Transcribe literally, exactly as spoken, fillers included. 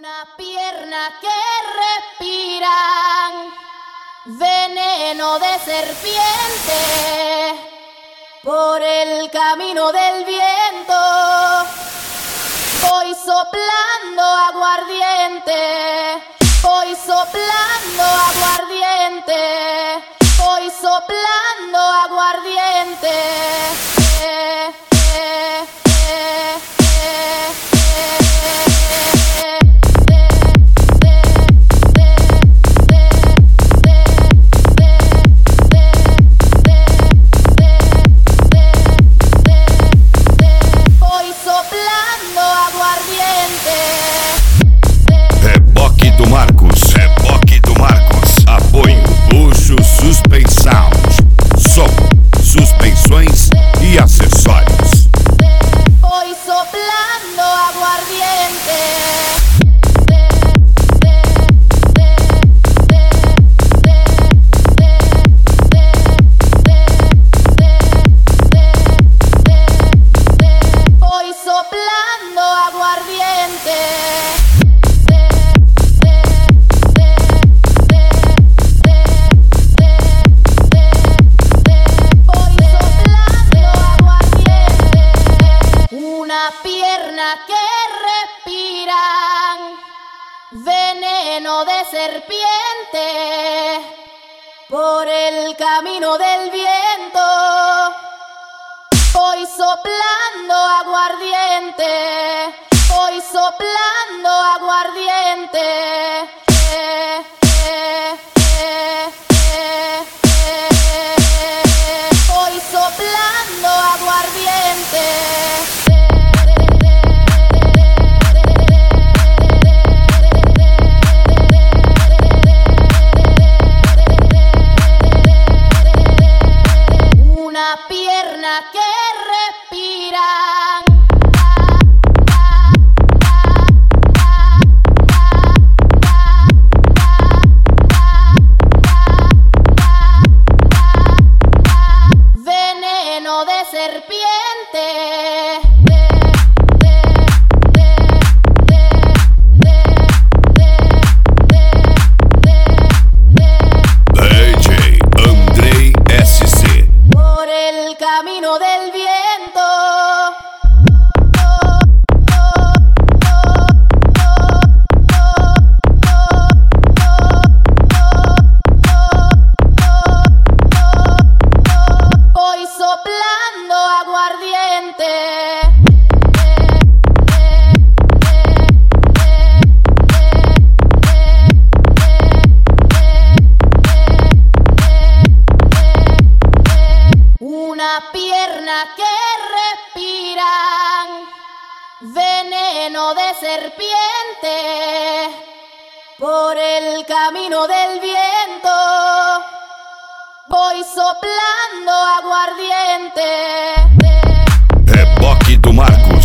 Una pierna que respiran veneno de serpiente por el camino del viento. Voy soplando aguardiente, voy soplando aguardiente, voy soplando aguardiente. Eh, eh, eh, eh, Reboque do Marcos, reboque do Marcos. Apoio Bucho Suspensão. Som, suspensões e acessórios. Voy soplando aguardiente. Voy soplando aguardiente. Pierna que respiran veneno de serpiente por el camino del viento. Voy soplando aguardiente, voy soplando aguardiente. Eh, eh, eh, eh, eh, voy soplando aguardiente. Una pierna que respiran veneno de serpiente D J Andrei S C. por el camino del viento. Voy soplando aguardiente. Una pierna que respiran veneno de serpiente por el camino del viento. Voy soplando aguardiente. Reboque do Marcos.